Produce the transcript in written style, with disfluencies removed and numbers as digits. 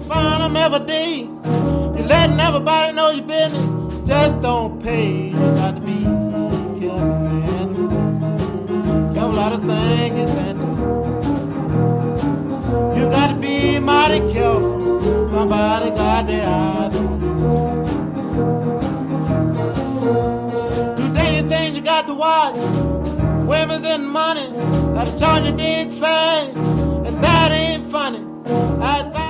find them every day. You're letting everybody know your business. Just don't pay. You got to be careful, man. Careful of the things you say. You got to be mighty careful. Somebody got their eyes on you. Today things you got to watch. Women's and money. Gotta charge your dick fast. And that ain't funny. I